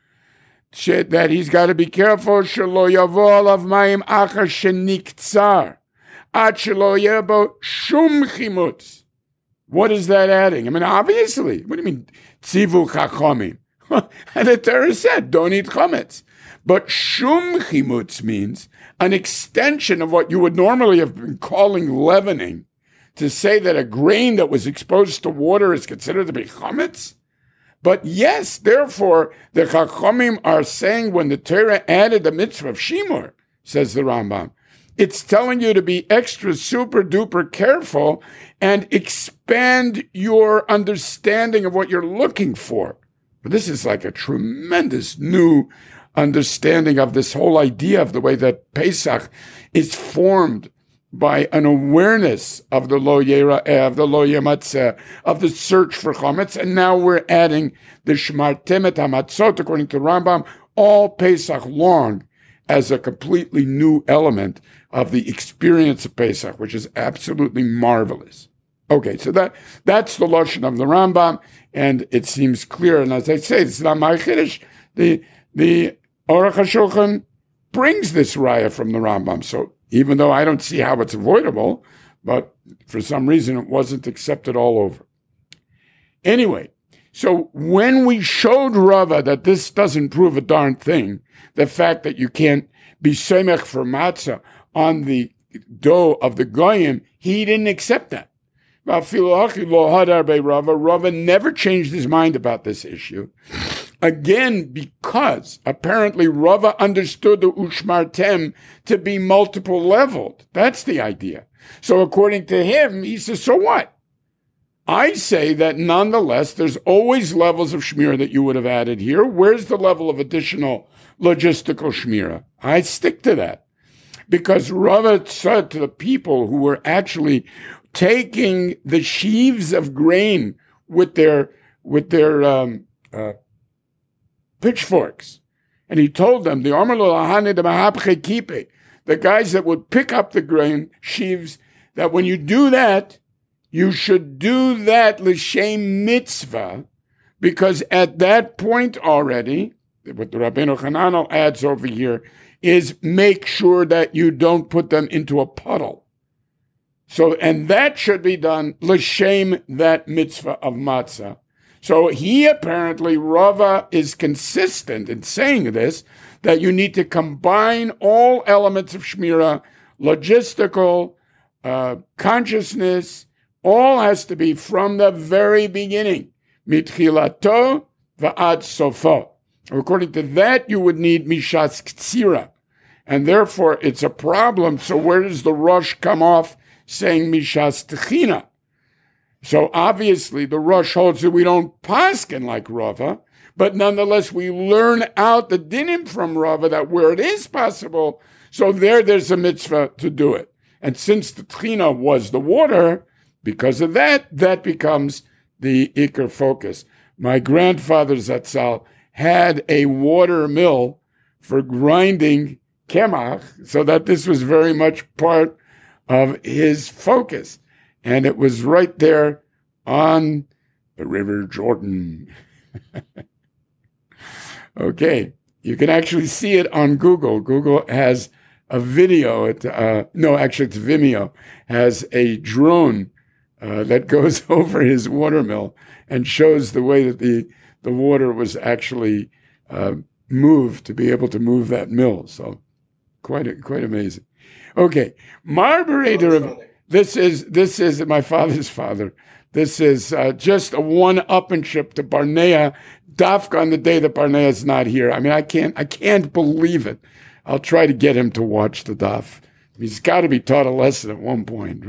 [SPEAKER 1] That he's got to be careful, shelo yavo alav mayim achar sheniktzar. Ad shelo yebo shum chimutz. What is that adding? I mean, obviously. What do you mean, tzivu chachamim? And the Torah said, don't eat chametz. But shum chimutz means an extension of what you would normally have been calling leavening, to say that a grain that was exposed to water is considered to be chametz. But yes, therefore, the chachamim are saying when the Torah added the mitzvah of shimur, says the Rambam, it's telling you to be extra super duper careful and expand your understanding of what you're looking for. But this is like a tremendous new understanding of this whole idea of the way that Pesach is formed by an awareness of the lo yera, of the lo yematzeh, of the search for chametz, and now we're adding the shmartem et hamatzot, according to Rambam, all Pesach long, as a completely new element of the experience of Pesach, which is absolutely marvelous. Okay, so that that's the lashon of the Rambam, and it seems clear. And as I say, it's not my chiddush. The the Aruch HaShulchan brings this raya from the Rambam. So even though I don't see how it's avoidable, but for some reason it wasn't accepted all over. Anyway, so when we showed Rava that this doesn't prove a darn thing, the fact that you can't be semech for matzah on the dough of the goyim, he didn't accept that. Rava. Rava never changed his mind about this issue. Again, because apparently Rava understood the Ushmartem to be multiple leveled. That's the idea. So according to him, he says, so what? I say that nonetheless, there's always levels of Shmira that you would have added here. Where's the level of additional logistical Shmira? I stick to that. Because Rava said to the people who were actually taking the sheaves of grain with their, with their, um, uh, pitchforks. And he told them, the the guys that would pick up the grain sheaves, that when you do that, you should do that l'shem mitzvah, because at that point already, what the Rabbeinu Hananel adds over here, is make sure that you don't put them into a puddle. So, and that should be done l'shem that mitzvah of matzah. So he apparently, Rava is consistent in saying this, that you need to combine all elements of Shmira, logistical, uh, consciousness, all has to be from the very beginning. Mitchilato va'ad sofo. According to that, you would need Mishas Ktsira. And therefore, it's a problem. So where does the Rosh come off saying Mishas Techina? So obviously, the Rosh holds that we don't paskin like Rava, but nonetheless, we learn out the dinim from Rava that where it is possible, so there, there's a mitzvah to do it. And since the Tchina was the water, because of that, that becomes the Iker focus. My grandfather Zatzal had a water mill for grinding kemach, so that this was very much part of his focus. And it was right there on the River Jordan. Okay, you can actually see it on Google. Google has a video, it, uh, no, actually it's Vimeo, has a drone uh, that goes over his watermill and shows the way that the, the water was actually uh, moved to be able to move that mill. So quite, quite amazing. Okay, Marbury of... This is this is my father's father. This is uh, just a one-upmanship to Barnea, Dafka on the day that Barnea is not here. I mean, I can't I can't believe it. I'll try to get him to watch the Daf. He's got to be taught a lesson at one point.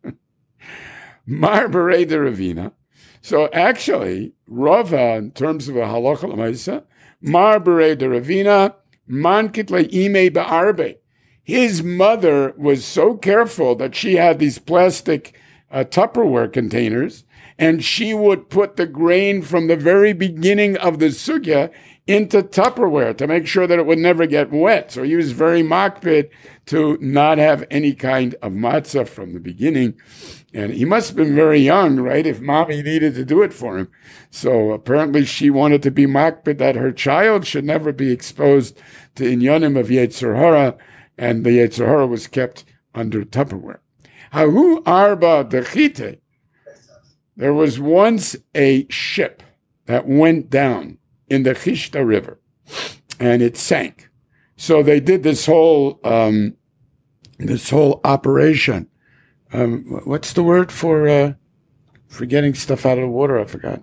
[SPEAKER 1] Marbury de Ravina. So actually, Rava, in terms of a halacha l'maisa, Marbury de Ravina, mankit le'ime be'arbe. His mother was so careful that she had these plastic uh, Tupperware containers, and she would put the grain from the very beginning of the sugya into Tupperware to make sure that it would never get wet. So he was very makpid to not have any kind of matzah from the beginning. And he must have been very young, right, if mommy needed to do it for him. So apparently she wanted to be makpid that her child should never be exposed to inyanim of Yetzer Hara, and the Yetzer Hara was kept under Tupperware. Hahu arba dechite. There was once a ship that went down in the Chishta River, and it sank. So they did this whole um, this whole operation. Um, what's the word for uh, for getting stuff out of the water? I forgot.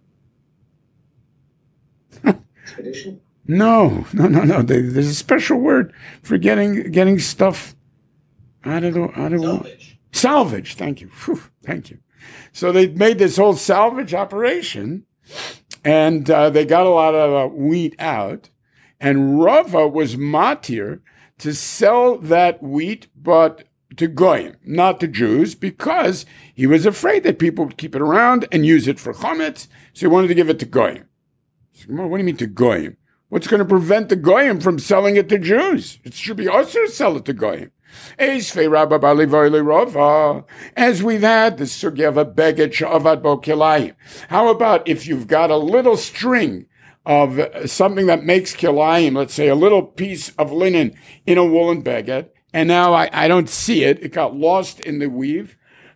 [SPEAKER 1] Oh.
[SPEAKER 2] Expedition?
[SPEAKER 1] No, no, no, no. They, there's a special word for getting getting stuff out of the out of
[SPEAKER 2] Salvage.
[SPEAKER 1] Salvage. Thank you. Whew, thank you. So they made this whole salvage operation, and uh, they got a lot of uh, wheat out. And Rava was matir to sell that wheat, but to goyim, not to Jews, because he was afraid that people would keep it around and use it for chametz. So he wanted to give it to goyim. So, what do you mean to goyim? What's going to prevent the goyim from selling it to Jews? It should be us to sell it to goyim. As we've had the sugya of a beged she'avad bo kilayim. How about if you've got a little string of something that makes kilayim, let's say a little piece of linen in a woolen beged, and now I, I don't see it, it got lost in the weave.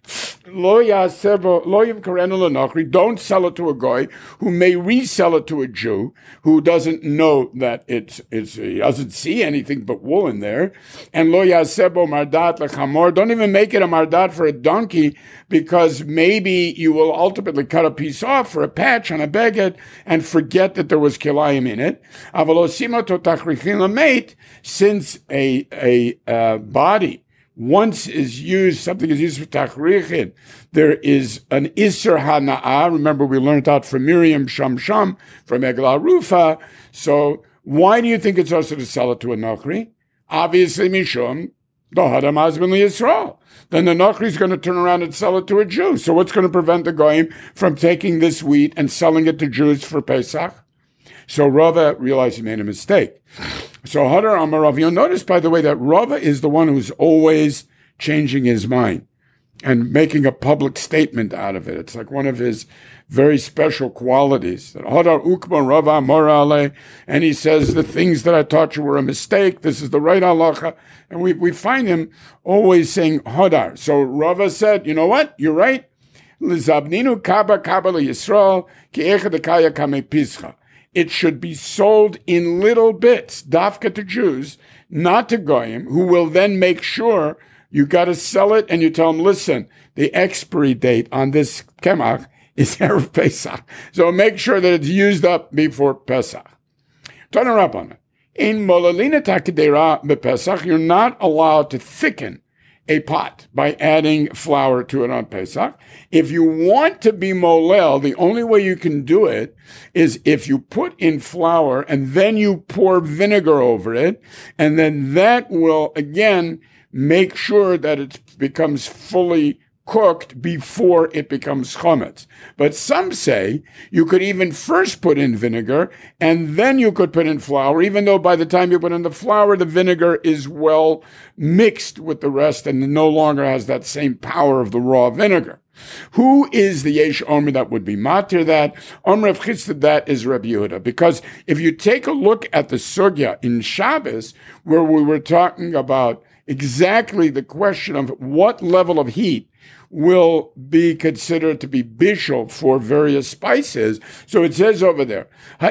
[SPEAKER 1] Lo yasebo lo yimkarenu l'nochri. Don't sell it to a guy who may resell it to a Jew who doesn't know that it's it's he doesn't see anything but wool in there. And lo yasebo mardat lechamor. Don't even make it a mardat for a donkey, because maybe you will ultimately cut a piece off for a patch on a beged and forget that there was kilayim in it. Avalosimo to tachrichin lameit. Since a a uh, body once is used, something is used for tachrichin, there is an Isser Hana'ah. Remember, we learned out from Miriam Sham Sham, from Eglah Rufa. So why do you think it's also to sell it to a Nochri? Obviously, Mishum, Dohadam Azmin Yisrael. Then the Nochri is going to turn around and sell it to a Jew. So what's going to prevent the Goyim from taking this wheat and selling it to Jews for Pesach? So Rava realized he made a mistake. So Hadar Amar Rav, you'll notice, by the way, that Rava is the one who's always changing his mind and making a public statement out of it. It's like one of his very special qualities. That Hadar Ukma Rava Amar Ale, and he says the things that I taught you were a mistake. This is the right halacha, and we we find him always saying Hadar. So Rava said, you know what? You're right. Lizabninu kaba kaba Yisrael ki echad kame pischa. It should be sold in little bits, dafka to Jews, not to Goyim, who will then make sure you got to sell it, and you tell them, listen, the expiry date on this kemach is Erev Pesach. So make sure that it's used up before Pesach. Turn her up on it. In molalina takidera bepesach, you're not allowed to thicken a pot by adding flour to it on Pesach. If you want to be molel, the only way you can do it is if you put in flour and then you pour vinegar over it, and then that will, again, make sure that it becomes fully cooked before it becomes chometz. But some say you could even first put in vinegar and then you could put in flour, even though by the time you put in the flour, the vinegar is well mixed with the rest and no longer has that same power of the raw vinegar. Who is the Yesh Omer that would be matir that? Omer of Chisda, that is Rabbi Yehuda. Because if you take a look at the sugya in Shabbos, where we were talking about exactly the question of what level of heat will be considered to be bishul for various spices. So it says over there,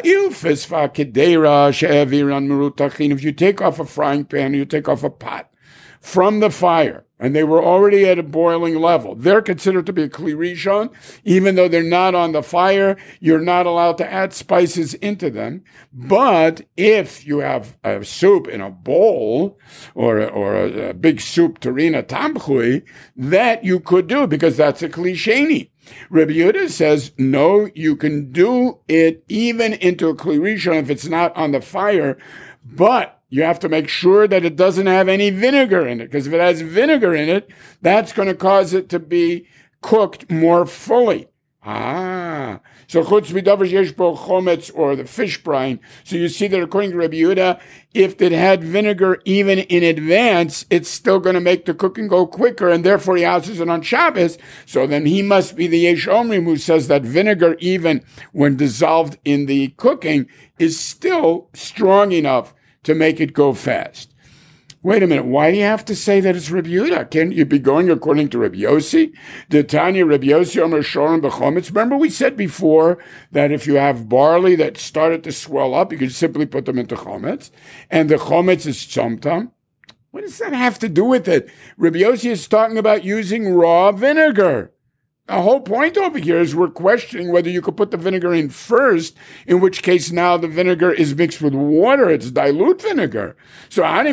[SPEAKER 1] if you take off a frying pan, you take off a pot from the fire, and they were already at a boiling level, they're considered to be a kli rishon, even though they're not on the fire. You're not allowed to add spices into them. But if you have a soup in a bowl, or or a, a big soup turina tamchui, that you could do, because that's a kli sheni. Rabbi Yehuda says, no, you can do it even into a kli rishon if it's not on the fire, but you have to make sure that it doesn't have any vinegar in it, because if it has vinegar in it, that's going to cause it to be cooked more fully. Ah, so chutz midavar yesh bo chometz, or the fish brine. So you see that according to Rabbi Yehuda, if it had vinegar even in advance, it's still going to make the cooking go quicker, and therefore he houses it on Shabbos. So then he must be the Yesh Omrim who says that vinegar, even when dissolved in the cooking, is still strong enough to make it go fast. Wait a minute, why do you have to say that it's Rabbi Yehuda? Can't you be going according to Rabbi Yossi? The Tanya Rabbi Yossi Omer Shorim b'chometz. Remember we said before that if you have barley that started to swell up, you can simply put them into chometz, and the chometz is tzomtam. What does that have to do with it? Rabbi Yossi is talking about using raw vinegar. The whole point over here is we're questioning whether you could put the vinegar in first, in which case now the vinegar is mixed with water. It's dilute vinegar. So, that's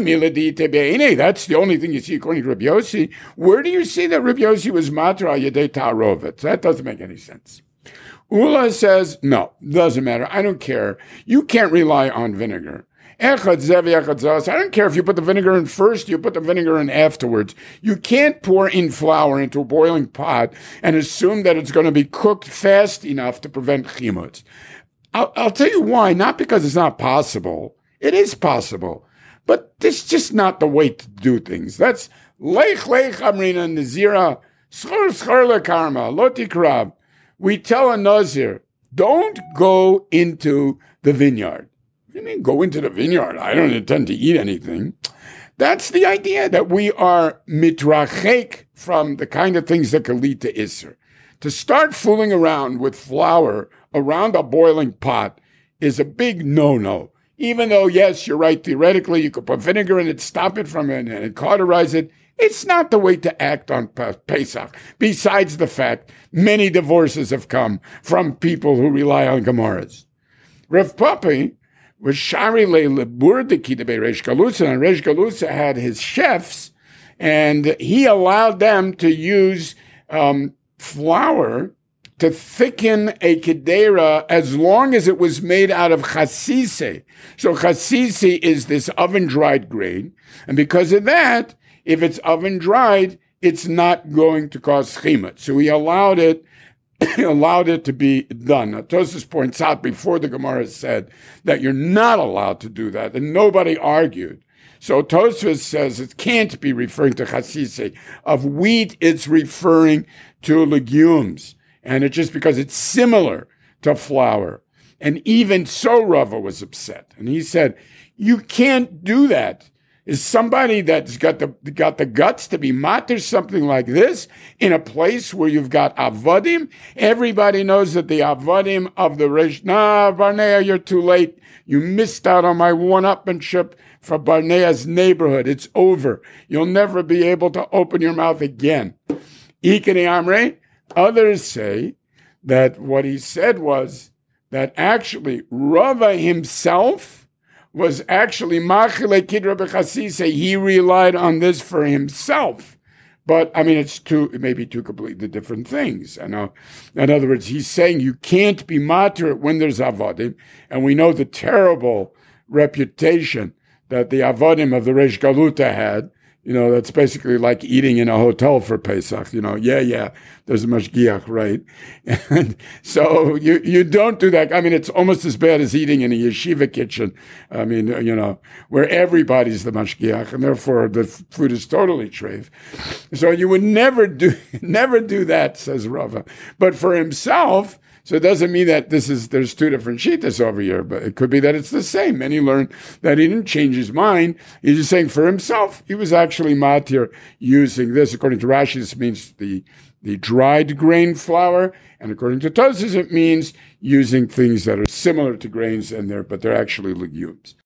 [SPEAKER 1] the only thing you see according to Rabbi Yossi. Where do you see that Rabbi Yossi was matra yedei ta'arovet? That doesn't make any sense. Ula says, no, doesn't matter. I don't care. You can't rely on vinegar. I don't care if you put the vinegar in first, you put the vinegar in afterwards. You can't pour in flour into a boiling pot and assume that it's going to be cooked fast enough to prevent chimutz. I'll, I'll tell you why. Not because it's not possible. It is possible. But this is just not the way to do things. That's leich leich amrina nazira schor schor lekarma loti krab. We tell a nazir, don't go into the vineyard. What do you mean go into the vineyard? I don't intend to eat anything. That's the idea, that we are mitrachek from the kind of things that can lead to Isser. To start fooling around with flour around a boiling pot is a big no-no. Even though, yes, you're right, theoretically, you could put vinegar in it, stop it from it, and cauterize it. It's not the way to act on Pesach. Besides the fact, many divorces have come from people who rely on Gemaras. Rav Papi was Shari Leburdiki de Reish Galusa, and Reish Galusa had his chefs, and he allowed them to use um, flour to thicken a kedera as long as it was made out of chassise. So chassise is this oven-dried grain, and because of that, if it's oven-dried, it's not going to cause chimut. So he allowed it allowed it to be done. Now, Tosfos points out before the Gemara said that you're not allowed to do that, and nobody argued. So Tosfos says it can't be referring to chassise. Of wheat, it's referring to legumes. And it's just because it's similar to flour. And even so, Rava was upset. And he said, you can't do that. Is somebody that's got the got the guts to be matir something like this in a place where you've got avodim? Everybody knows that the avodim of the Reish, nah, Barnea, you're too late. You missed out on my one-upmanship for Barnea's neighborhood. It's over. You'll never be able to open your mouth again. Ikeni Amre, others say that what he said was that actually Rava himself was actually Machile Kidra B'Chassise. He relied on this for himself. But, I mean, it's two, it may be two completely different things. I know. In other words, he's saying you can't be matir when there's avodim, and we know the terrible reputation that the avodim of the Reish Galuta had. You know, that's basically like eating in a hotel for Pesach. You know, yeah, yeah, there's a mashgiach, right? And so you, you don't do that. I mean, it's almost as bad as eating in a yeshiva kitchen. I mean, you know, where everybody's the mashgiach, and therefore the food is totally treif. So you would never do, never do that, says Rava. But for himself, so it doesn't mean that this is, there's two different shittas over here, but it could be that it's the same. And he learned that he didn't change his mind. He's just saying for himself, he was actually matir using this. According to Rashi, this means the, the dried grain flour. And according to Tosfos, it means using things that are similar to grains and they're, but they're actually legumes.